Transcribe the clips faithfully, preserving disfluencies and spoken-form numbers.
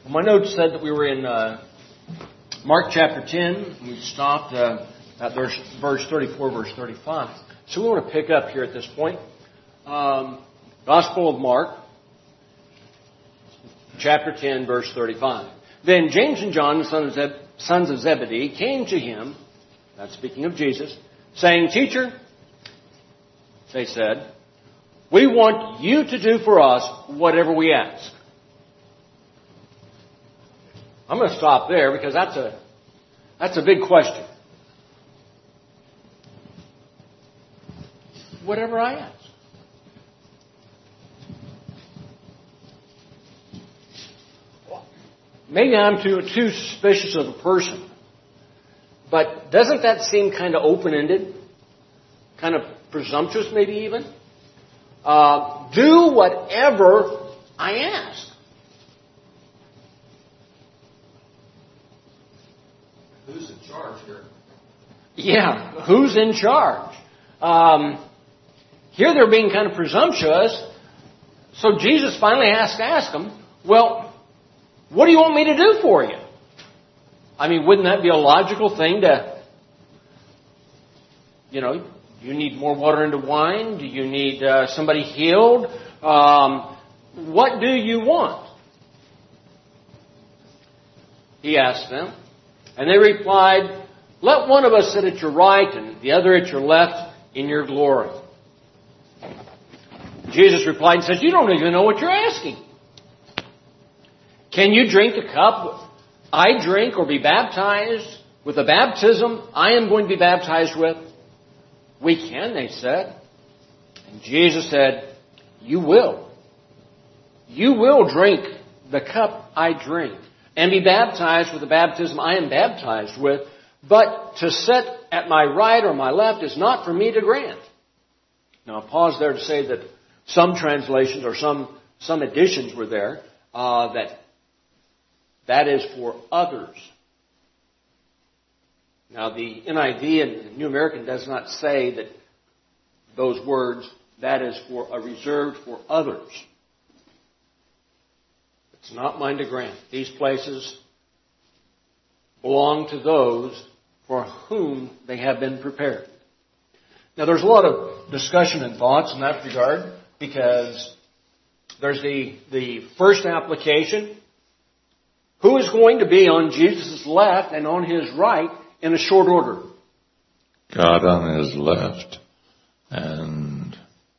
My notes said that we were in uh, Mark chapter ten. We stopped uh, at verse, verse thirty-four, verse thirty-five. So we want to pick up here at this point. Um, Gospel of Mark, chapter ten, verse thirty-five. Then James and John, the sons of, Zeb- sons of Zebedee, came to him, that's speaking of Jesus, saying, "Teacher," they said, "we want you to do for us whatever we ask." I'm going to stop there because that's a that's a big question. Whatever I ask. Maybe I'm too too suspicious of a person, but doesn't that seem kind of open-ended? Kind of presumptuous, maybe even? Uh, do whatever I ask. Who's in charge here? Yeah, who's in charge? Um, here they're being kind of presumptuous. So Jesus finally has to ask them, well, what do you want me to do for you? I mean, wouldn't that be a logical thing to, you know, do you need more water into wine? Do you need uh, somebody healed? Um, what do you want? He asked them. And they replied, "Let one of us sit at your right and the other at your left in your glory." Jesus replied and says, "You don't even know what you're asking. Can you drink the cup I drink or be baptized with the baptism I am going to be baptized with?" "We can," they said. And Jesus said, "You will. You will drink the cup I drink and be baptized with the baptism I am baptized with, but to sit at my right or my left is not for me to grant." Now, I'll pause there to say that some translations or some, some additions were there, uh, that that is for others. Now, the N I V and New American does not say that those words, that is for a reserved for others. It's not mine to grant. These places belong to those for whom they have been prepared. Now, there's a lot of discussion and thoughts in that regard because there's the, the first application. Who is going to be on Jesus' left and on his right in a short order? God on his left and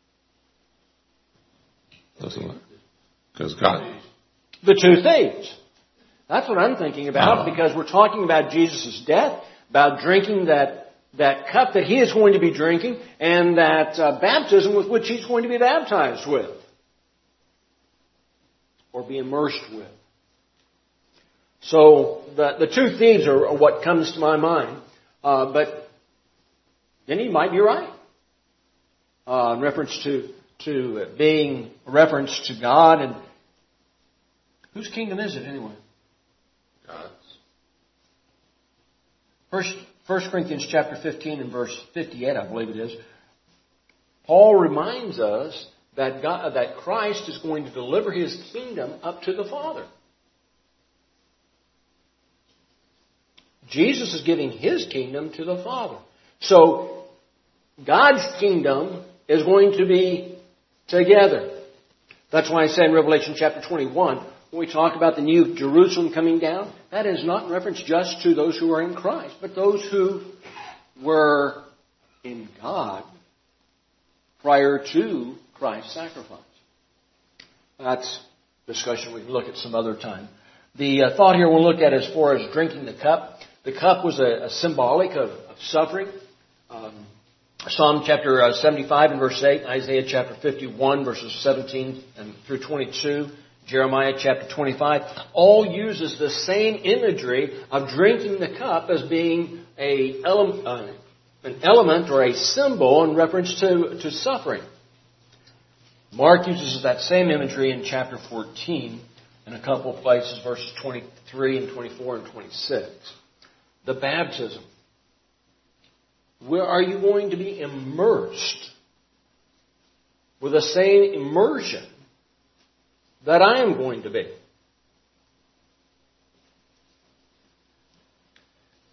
because God. The two thieves. That's what I'm thinking about Oh. because we're talking about Jesus' death, about drinking that, that cup that he is going to be drinking, and that uh, baptism with which he's going to be baptized with. Or be immersed with. So the, the two thieves are, are what comes to my mind. Uh, but then he might be right. Uh, in reference to, to being a reference to God. And whose kingdom is it anyway? God's. First, First Corinthians chapter fifteen and verse fifty-eight, I believe it is. Paul reminds us that God, that Christ is going to deliver his kingdom up to the Father. Jesus is giving his kingdom to the Father. So, God's kingdom is going to be together. That's why I say in Revelation chapter twenty-one, when we talk about the new Jerusalem coming down, that is not in reference just to those who are in Christ, but those who were in God prior to Christ's sacrifice. That's discussion we can look at some other time. The uh, thought here we'll look at as far as drinking the cup. The cup was a, a symbolic of, of suffering. Um, Psalm chapter uh, seventy-five and verse eight, Isaiah chapter fifty-one verses seventeen and through twenty-two, Jeremiah chapter twenty-five, all uses the same imagery of drinking the cup as being a ele- uh, an element or a symbol in reference to, to suffering. Mark uses that same imagery in chapter fourteen in a couple of places, verses twenty-three and twenty-four and twenty-six. The baptism. Where are you going to be immersed with the same immersion that I am going to be?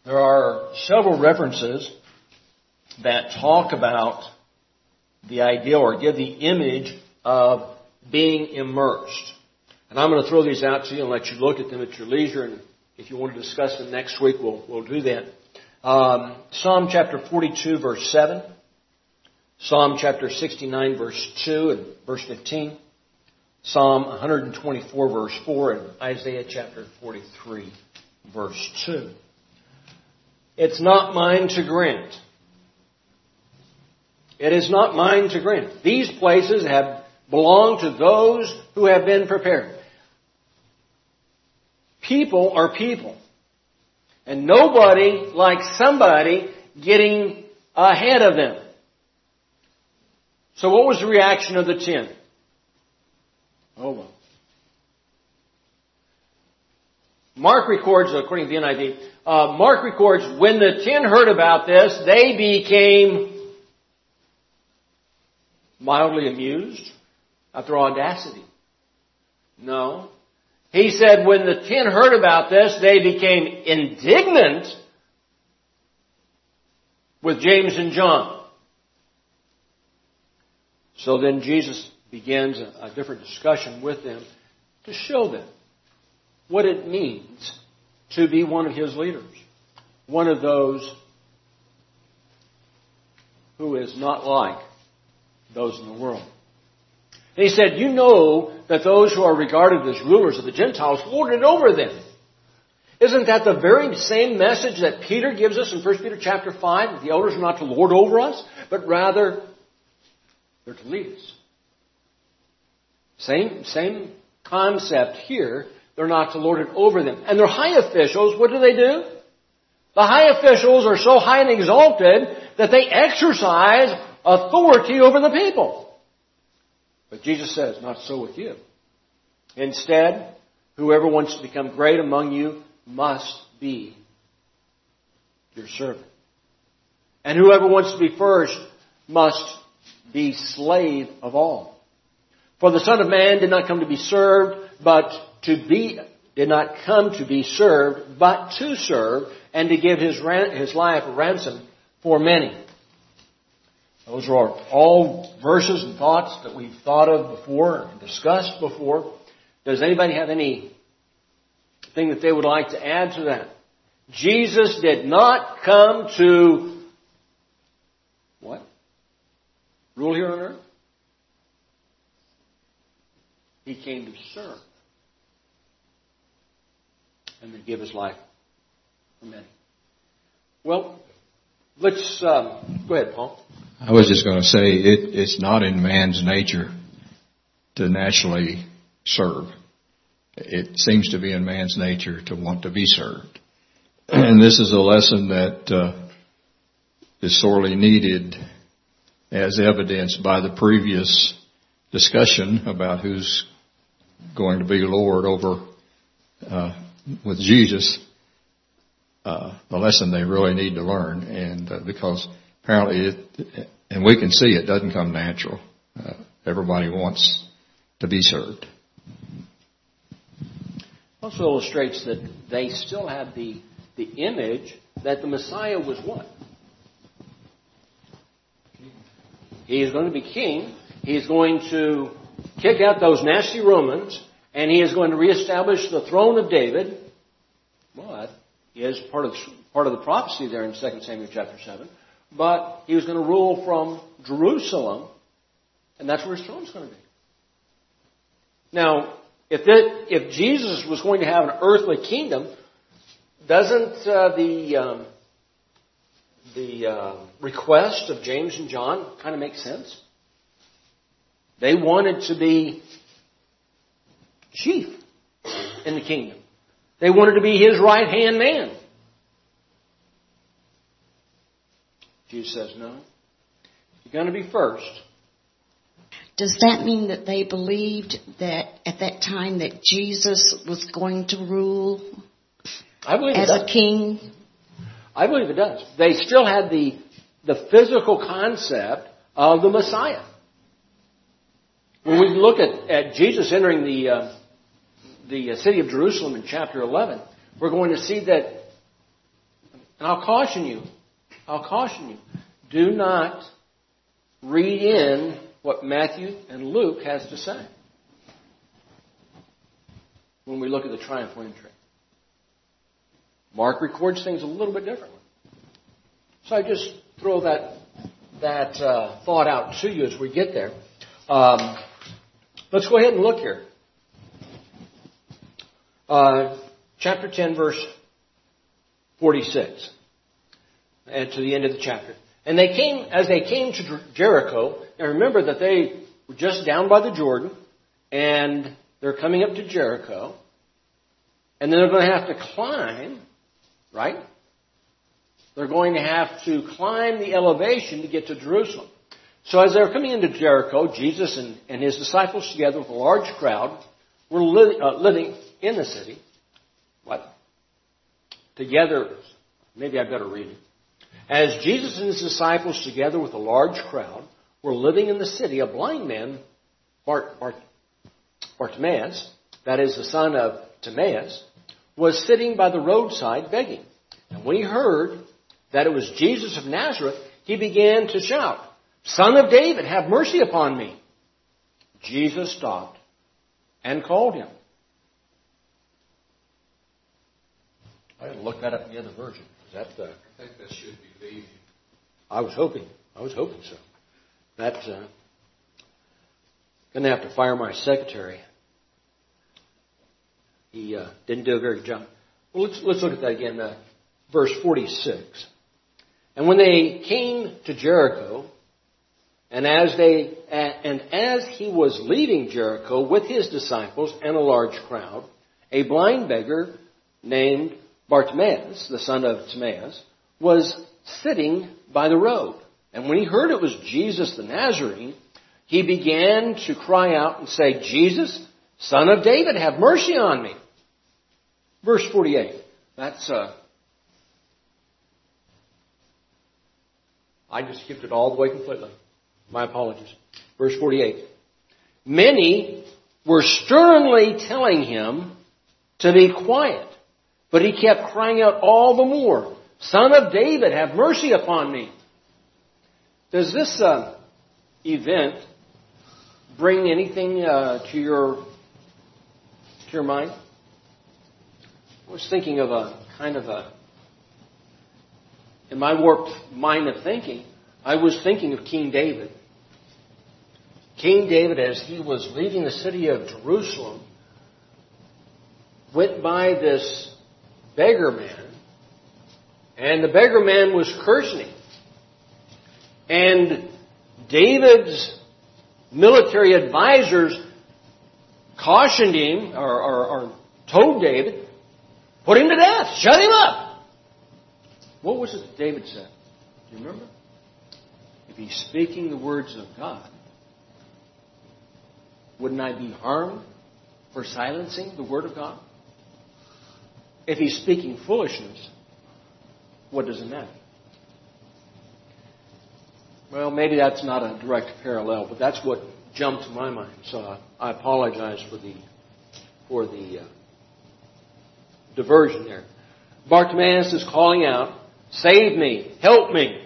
There are several references that talk about the idea or give the image of being immersed. And I'm going to throw these out to you and let you look at them at your leisure. And if you want to discuss them next week, we'll, we'll do that. Um, Psalm chapter forty-two, verse seven. Psalm chapter sixty-nine, verse two and verse fifteen. Psalm one twenty-four, verse four, and Isaiah chapter forty-three, verse two. It's not mine to grant. It is not mine to grant. These places have belonged to those who have been prepared. People are people. And nobody likes somebody getting ahead of them. So what was the reaction of the ten? Oh well. Mark records, according to the N I V, uh, Mark records, when the ten heard about this, they became mildly amused at their audacity. No. He said when the ten heard about this, they became indignant with James and John. So then Jesus begins a, a different discussion with them to show them what it means to be one of His leaders. One of those who is not like those in the world. And He said, you know that those who are regarded as rulers of the Gentiles lord it over them. Isn't that the very same message that Peter gives us in First Peter chapter five? That the elders are not to lord over us, but rather they're to lead us. Same, same concept here. They're not to lord it over them. And their high officials, what do they do? The high officials are so high and exalted that they exercise authority over the people. But Jesus says, not so with you. Instead, whoever wants to become great among you must be your servant. And whoever wants to be first must be slave of all. For the Son of Man did not come to be served, but to be, did not come to be served, but to serve, and to give his, his life a ransom for many. Those are all verses and thoughts that we've thought of before and discussed before. Does anybody have anything that they would like to add to that? Jesus did not come to what? Rule here on earth? He came to serve and to give His life for many. Well, let's um, go ahead, Paul. I was just going to say, it, it's not in man's nature to naturally serve. It seems to be in man's nature to want to be served. And this is a lesson that uh, is sorely needed, as evidenced by the previous discussion about who's going to be Lord over uh, with Jesus. Uh, the lesson they really need to learn, and uh, because apparently, it, and we can see it doesn't come natural. Uh, everybody wants to be served. Also illustrates that they still had the the image that the Messiah was what? He is going to be king. He is going to kick out those nasty Romans, and He is going to reestablish the throne of David. Well, that is part of part of the prophecy there in Second Samuel chapter seven. But He was going to rule from Jerusalem, and that's where His throne's going to be. Now, if that, if Jesus was going to have an earthly kingdom, doesn't uh, the um, the uh, request of James and John kind of make sense? They wanted to be chief in the kingdom. They wanted to be His right-hand man. Jesus says, no. You're going to be first. Does that mean that they believed that at that time that Jesus was going to rule I believe as it does. a king? I believe it does. They still had the, the physical concept of the Messiah. When we look at, at Jesus entering the, uh, the city of Jerusalem in chapter eleven, we're going to see that And I'll caution you, I'll caution you, do not read in what Matthew and Luke has to say when we look at the triumphal entry. Mark records things a little bit differently. So I just throw that that uh, thought out to you as we get there. Um, let's go ahead and look here. Uh, chapter ten, verse forty-six, and to the end of the chapter. And they came, as they came to Jericho, and remember that they were just down by the Jordan, and they're coming up to Jericho, and then they're going to have to climb, right? They're going to have to climb the elevation to get to Jerusalem. So as they're coming into Jericho, Jesus and, and his disciples together with a large crowd were li- uh, living in the city. What? Together, maybe I better read it. As Jesus and his disciples together with a large crowd were living in the city, a blind man, Bart, Bart, Bartimaeus, that is the son of Timaeus, was sitting by the roadside begging. And when he heard that it was Jesus of Nazareth, he began to shout, "Son of David, have mercy upon me." Jesus stopped and called him. I didn't look that up in the other version. Is that the... I think that should be leaving. I was hoping. I was hoping so. That's uh, going to have to fire my secretary. He uh, didn't do a very good job. Well, let's let's look at that again. Uh, verse forty-six. And when they came to Jericho, and as they and as he was leaving Jericho with his disciples and a large crowd, a blind beggar named Bartimaeus, the son of Timaeus, was sitting by the road. And when he heard it was Jesus the Nazarene, he began to cry out and say, "Jesus, Son of David, have mercy on me." Verse forty-eight. That's, uh, I just skipped it all the way completely. My apologies. Verse forty-eight. Many were sternly telling him to be quiet, but he kept crying out all the more, "Son of David, have mercy upon me." Does this uh, event bring anything uh, to your to your mind? I was thinking of a kind of a, in my warped mind of thinking, I was thinking of King David. King David, as he was leaving the city of Jerusalem, went by this beggar man, and the beggar man was cursing him. And David's military advisors cautioned him, or, or, or told David, "Put him to death, shut him up." What was it that David said? Do you remember? If he's speaking the words of God, wouldn't I be harmed for silencing the word of God? If he's speaking foolishness, what does it matter? Well, maybe that's not a direct parallel, but that's what jumped to my mind. So I, I apologize for the for the uh, diversion there. Bartimaeus is calling out, "Save me! Help me!"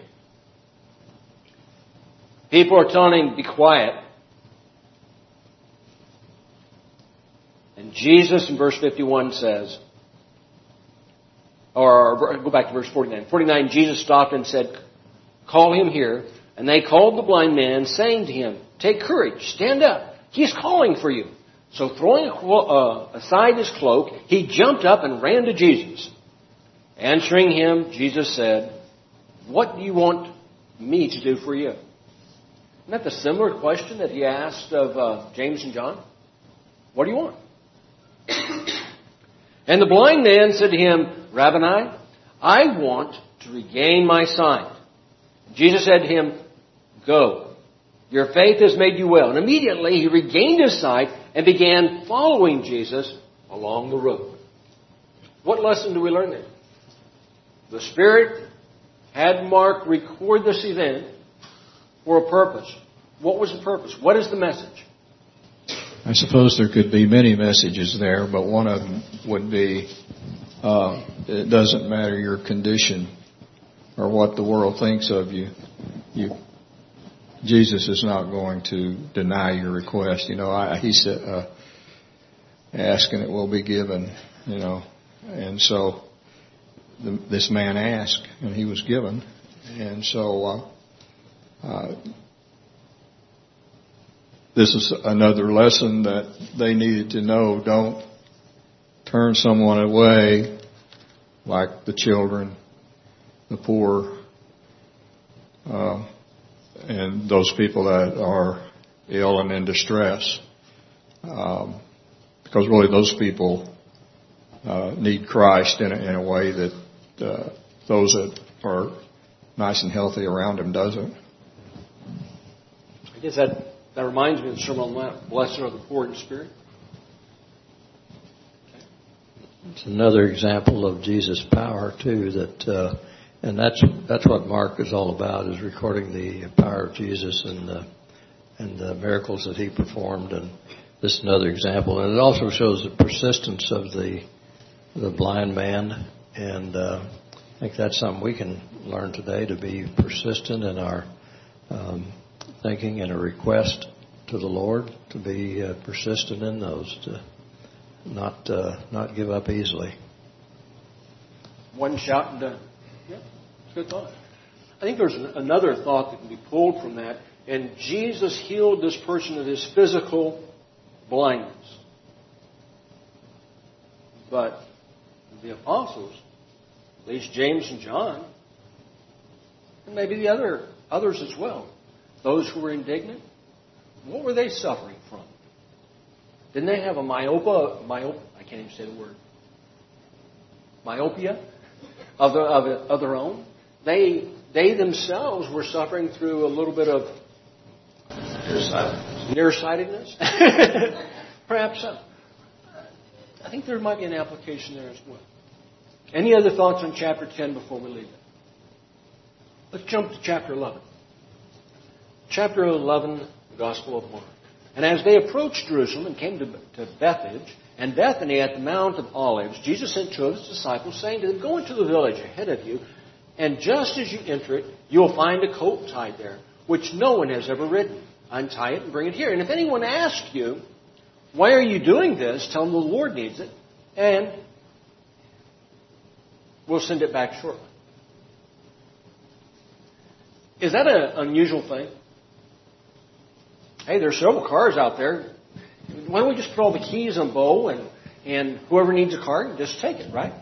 People are telling him, "Be quiet." And Jesus in verse fifty-one says, or go back to verse forty-nine. forty-nine, Jesus stopped and said, "Call him here." And they called the blind man, saying to him, "Take courage, stand up. He's calling for you." So throwing uh, aside his cloak, he jumped up and ran to Jesus. Answering him, Jesus said, "What do you want me to do for you?" Isn't that the similar question that he asked of uh, James and John? What do you want? And the blind man said to him, "Rabboni, I want to regain my sight." Jesus said to him, "Go. Your faith has made you well." And immediately he regained his sight and began following Jesus along the road. What lesson do we learn there? The Spirit had Mark record this event for a purpose. What was the purpose? What is the message? I suppose there could be many messages there, but one of them would be, uh, it doesn't matter your condition or what the world thinks of you, you Jesus is not going to deny your request. You know, I, he said, uh, "Ask and it will be given." You know, and so the, this man asked and he was given, and so uh, uh, this is another lesson that they needed to know. Don't turn someone away, like the children, the poor. Uh, and those people that are ill and in distress. Um, because really those people uh, need Christ in a, in a way that uh, those that are nice and healthy around them doesn't. I guess that, that reminds me of the Sermon on the Mount, blessed are the poor in spirit. It's another example of Jesus' power, too, that... Uh, And that's that's what Mark is all about, is recording the power of Jesus and the, and the miracles that he performed. And this is another example. And it also shows the persistence of the the blind man. And uh, I think that's something we can learn today, to be persistent in our um, thinking and a request to the Lord, to be uh, persistent in those, to not uh, not give up easily. One shout and done. Yeah, it's a good thought. I think there's another thought that can be pulled from that. And Jesus healed this person of his physical blindness. But the apostles, at least James and John, and maybe the other others as well, those who were indignant, what were they suffering from? Didn't they have a myopa, myop, I can't even say the word, myopia of, the, of, of their own? They they themselves were suffering through a little bit of Nearsightedness. nearsightedness. Perhaps so. I think there might be an application there as well. Any other thoughts on chapter ten before we leave it? Let's jump to chapter eleven. Chapter eleven, the Gospel of Mark. And as they approached Jerusalem and came to, to Bethphage and Bethany at the Mount of Olives, Jesus sent two of his disciples, saying to them, "Go into the village ahead of you, and just as you enter it, you will find a colt tied there, which no one has ever ridden. Untie it and bring it here. And if anyone asks you, 'Why are you doing this?' tell them the Lord needs it, and we'll send it back shortly." Is that an unusual thing? Hey, there's several cars out there. Why don't we just put all the keys on Bo, and, and whoever needs a car, just take it, right?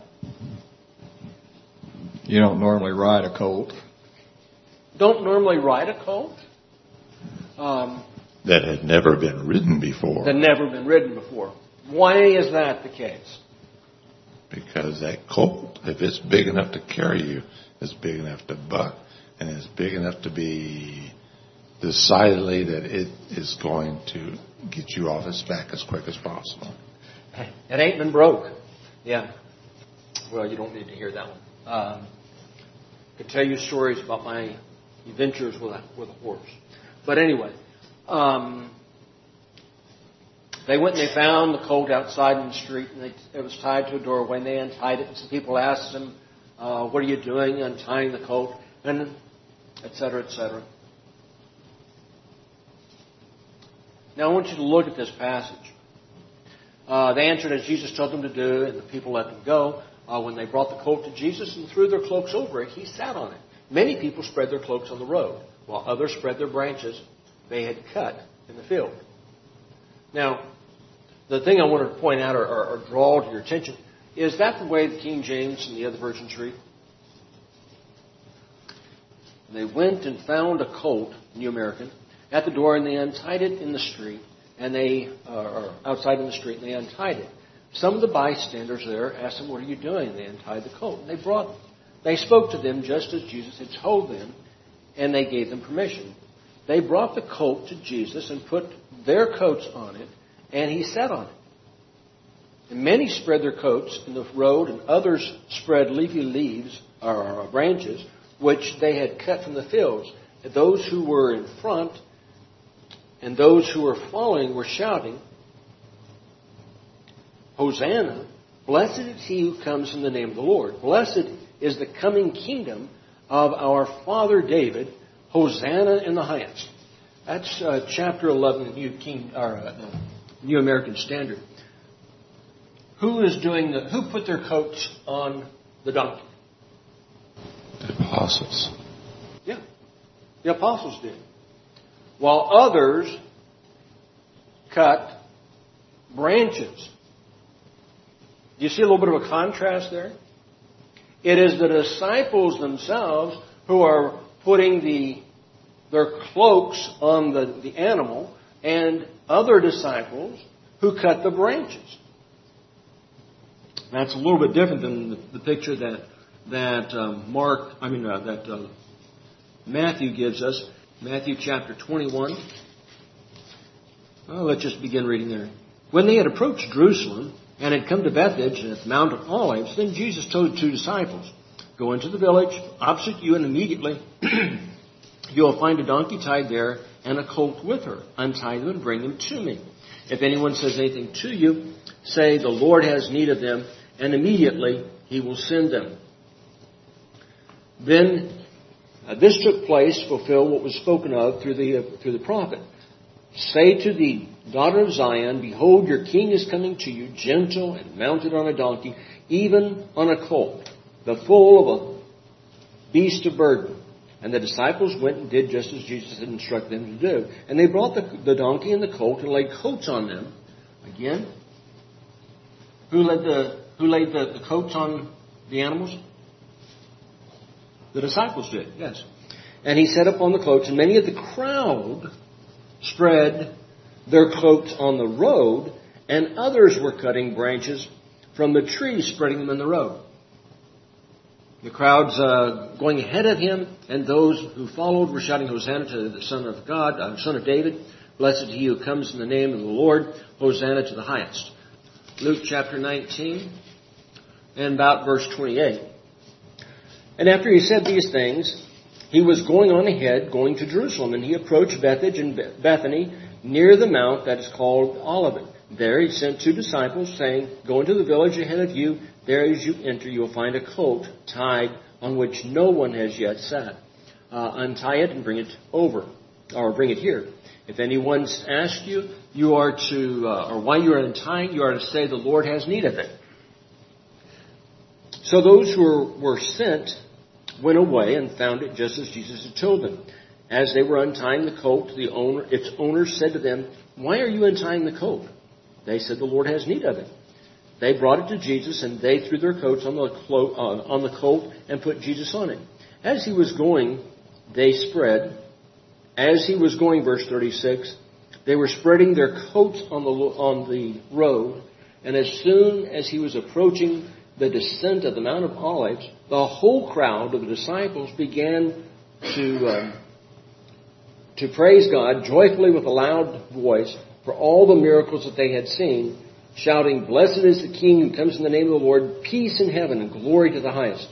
You don't normally ride a colt. Don't normally ride a colt. Um, that had never been ridden before. that never been ridden before. Why is that the case? Because that colt, if it's big enough to carry you, is big enough to buck, and it's big enough to be decidedly that it is going to get you off its back as quick as possible. It ain't been broke. Yeah. Well, you don't need to hear that one. Um, I could tell you stories about my adventures with a, with a horse. But anyway, um, they went and they found the colt outside in the street, and they, it was tied to a doorway, and they untied it. And some people asked them, uh, "What are you doing untying the colt?" And et cetera, et cetera. Now I want you to look at this passage. Uh, they answered as Jesus told them to do, and the people let them go. Uh, when they brought the colt to Jesus and threw their cloaks over it, he sat on it. Many people spread their cloaks on the road, while others spread their branches they had cut in the field. Now, the thing I wanted to point out or, or, or draw to your attention, is that the way the King James and the other versions read? They went and found a colt, New American, at the door, and they untied it in the street, and they, uh, or outside in the street, and they untied it. Some of the bystanders there asked them, "What are you doing?" They untied the colt, and they brought them. They spoke to them just as Jesus had told them, and they gave them permission. They brought the colt to Jesus and put their coats on it, and he sat on it. And many spread their coats in the road, and others spread leafy leaves or branches, which they had cut from the fields. And those who were in front and those who were following were shouting, "Hosanna! Blessed is he who comes in the name of the Lord. Blessed is the coming kingdom of our father David, Hosanna in the highest. That's uh, chapter eleven, New King or uh, New American Standard. Who is doing the? Who put their coats on the donkey? The apostles. Yeah, the apostles did. While others cut branches. Do you see a little bit of a contrast there? It is the disciples themselves who are putting the their cloaks on the, the animal, and other disciples who cut the branches. That's a little bit different than the, the picture that that um, Mark, I mean uh, that uh, Matthew gives us. Matthew chapter twenty-one. Well, let's just begin reading there. When they had approached Jerusalem and had come to Bethphage at the Mount of Olives, then Jesus told two disciples, "Go into the village opposite you, and immediately you will find a donkey tied there and a colt with her. Untie them and bring them to me. If anyone says anything to you, say, 'The Lord has need of them,' and immediately he will send them." Then uh, this took place to fulfill what was spoken of through the uh, through the prophet. "Say to the daughter of Zion, Behold, your king is coming to you, gentle and mounted on a donkey, even on a colt, the foal of a beast of burden." And the disciples went and did just as Jesus had instructed them to do. And they brought the, the donkey and the colt and laid coats on them. Again, who laid the who laid the, the coats on the animals? The disciples did, yes. And he set upon the coats, and many of the crowd spread their cloaks on the road, and others were cutting branches from the trees, spreading them in the road. The crowds uh, going ahead of him, and those who followed were shouting, "Hosanna to the Son of God, uh, Son of David. Blessed he who comes in the name of the Lord. Hosanna to the highest." Luke chapter nineteen, and about verse twenty-eight. "And after he said these things, he was going on ahead, going to Jerusalem, and he approached Bethphage and Bethany, near the mount that is called Olivet. There he sent two disciples, saying, 'Go into the village ahead of you. There as you enter, you will find a colt tied on which no one has yet sat. Uh, untie it and bring it over, or bring it here. If anyone asks you, you are to, uh, or why you are untying, you are to say, 'The Lord has need of it.'" So those who were, were sent went away and found it just as Jesus had told them. As they were untying the colt, the owner, its owner said to them, "Why are you untying the colt?" They said, "The Lord has need of it." They brought it to Jesus, and they threw their coats on the, clo- uh, on the colt and put Jesus on it. As he was going, they spread. As he was going, verse thirty-six, they were spreading their coats on the on the road. And as soon as he was approaching the descent of the Mount of Olives, the whole crowd of the disciples began to um, to praise God joyfully with a loud voice for all the miracles that they had seen, shouting, "Blessed is the King who comes in the name of the Lord, peace in heaven and glory to the highest."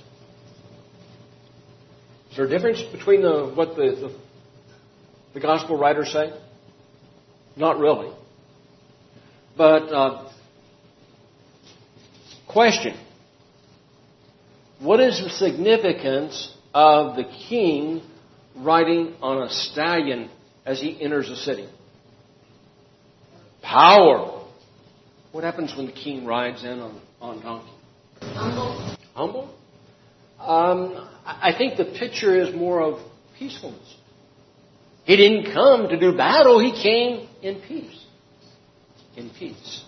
Is there a difference between the, what the, the, the gospel writers say? Not really. But, uh, question. What is the significance of the king riding on a stallion as he enters a city? Power. What happens when the king rides in on, on donkey? Humble. Humble? Um, I think the picture is more of peacefulness. He didn't come to do battle. He came in peace. In peace.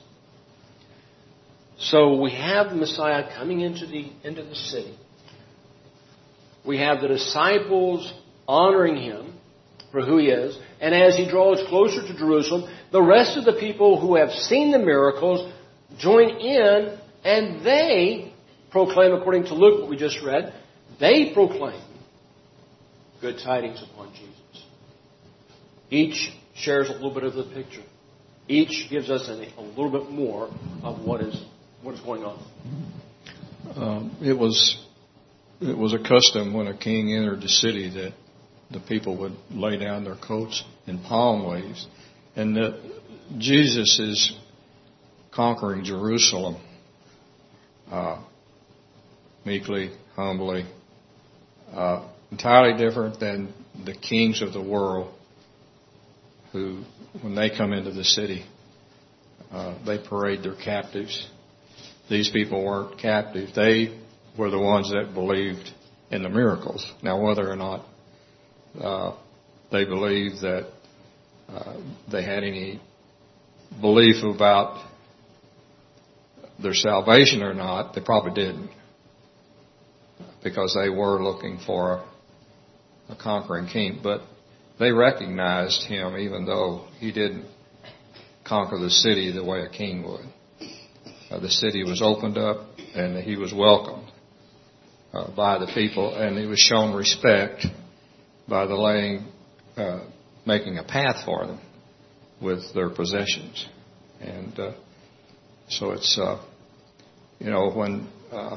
So we have the Messiah coming into the into the city. We have the disciples honoring him for who he is. And as he draws closer to Jerusalem, the rest of the people who have seen the miracles join in, and they proclaim, according to Luke, what we just read, they proclaim good tidings upon Jesus. Each shares a little bit of the picture. Each gives us a, a little bit more of what is what is going on. Um, it was it was a custom when a king entered the city that the people would lay down their coats in palm leaves, and that Jesus is conquering Jerusalem uh, meekly, humbly, uh, entirely different than the kings of the world who, when they come into the city, uh, they parade their captives. These people weren't captive. They were the ones that believed in the miracles. Now, whether or not uh, they believed that uh, they had any belief about their salvation or not, they probably didn't, because they were looking for a conquering king. But they recognized him, even though he didn't conquer the city the way a king would. Uh, the city was opened up, and he was welcomed uh, by the people, and he was shown respect by the laying, uh, making a path for them with their possessions. And uh, so it's, uh, you know, when uh,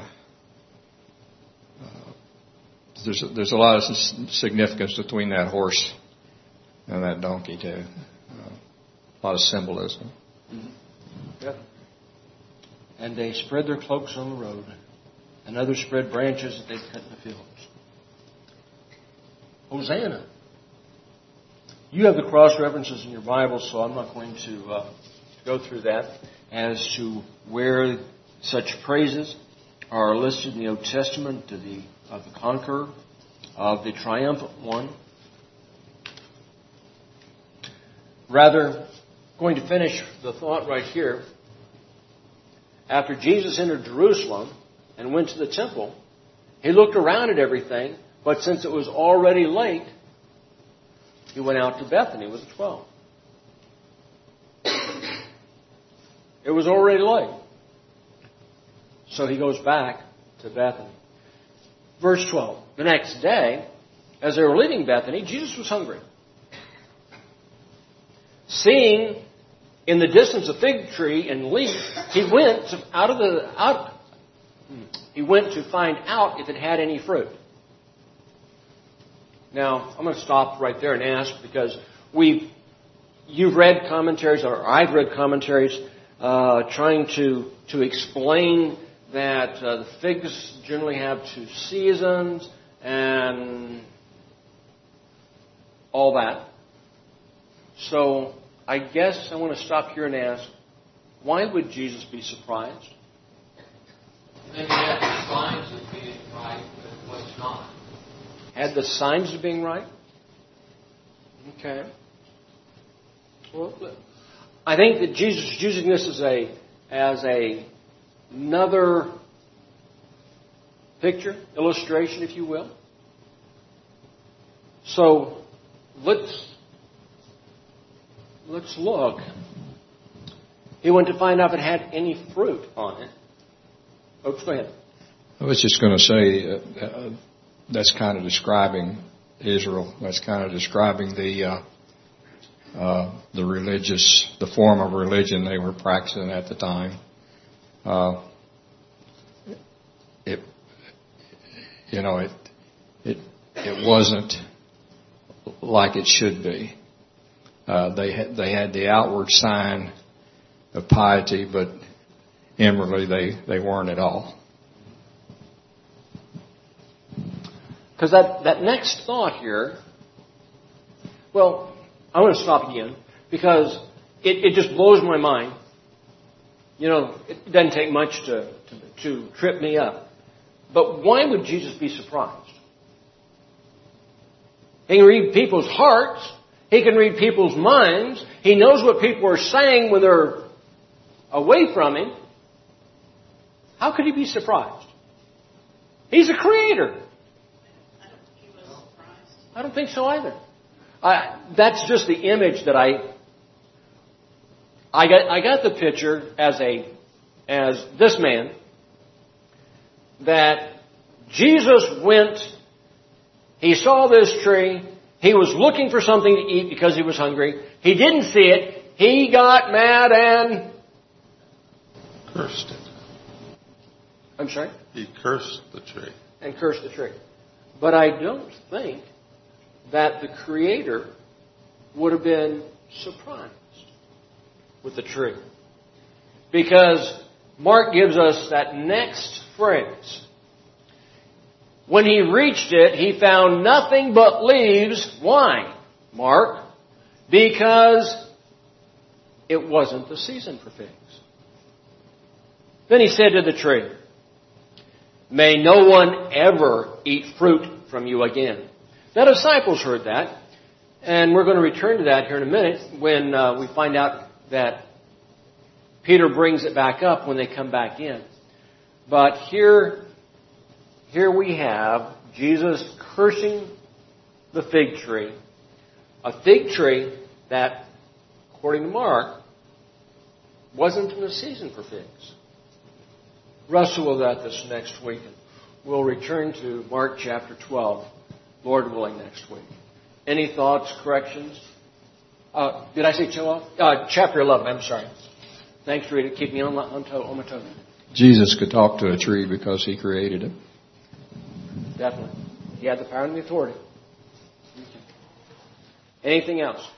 uh, there's a, there's a lot of significance between that horse and that donkey too. Uh, a lot of symbolism. Mm-hmm. Yep. And they spread their cloaks on the road, and others spread branches that they'd cut in the fields. Hosanna. You have the cross references in your Bible, so I'm not going to uh, go through that as to where such praises are listed in the Old Testament to the of the conqueror, of the triumphant one. Rather, going to finish the thought right here. After Jesus entered Jerusalem and went to the temple, he looked around at everything, but since it was already late, he went out to Bethany with the twelve. It was already late. So he goes back to Bethany. Verse twelve. The next day, as they were leaving Bethany, Jesus was hungry. Seeing in the distance a fig tree and leaf, he went to, out of the out. He went to find out if it had any fruit. Now, I'm going to stop right there and ask, because we've you've read commentaries, or I've read commentaries uh, trying to to explain that uh, the figs generally have two seasons and all that. So I guess I want to stop here and ask, why would Jesus be surprised? Maybe had the signs of being right, but was not. Had the signs of being right? Okay. Well, I think that Jesus is using this as a as a another picture, illustration, if you will. So let's let's look. He went to find out if it had any fruit on it. Oops, go ahead. I was just going to say uh, uh, that's kind of describing Israel. That's kind of describing the uh, uh, the religious, the form of religion they were practicing at the time. Uh, it, you know, it it it wasn't like it should be. Uh, they had they had the outward sign of piety, but inwardly they, they weren't at all. Because that, that next thought here, well, I want to stop again, because it, it just blows my mind. You know, it doesn't take much to, to, to trip me up. But why would Jesus be surprised? He can read people's hearts. He can read people's minds. He knows what people are saying when they're away from him. How could he be surprised? He's a creator. I don't think so either. I, that's just the image that I I got. I got the picture as a as this man, that Jesus went. He saw this tree. He was looking for something to eat because he was hungry. He didn't see it. He got mad and cursed it. I'm sorry? He cursed the tree. And cursed the tree. But I don't think that the Creator would have been surprised with the tree. Because Mark gives us that next phrase. When he reached it, he found nothing but leaves. Why, Mark? Because it wasn't the season for figs. Then he said to the tree, may no one ever eat fruit from you again. The disciples heard that, and we're going to return to that here in a minute when uh, we find out that Peter brings it back up when they come back in. But here, here we have Jesus cursing the fig tree, a fig tree that, according to Mark, wasn't in the season for figs. Wrestle with that this next week. We'll return to Mark chapter twelve, Lord willing, next week. Any thoughts, corrections? Uh, did I say twelve? Uh, chapter eleven, I'm sorry. Thanks, Rita. Keep me on, on, toe, on my toes. Jesus could talk to a tree because he created it. Definitely. He had the power and the authority. Anything else?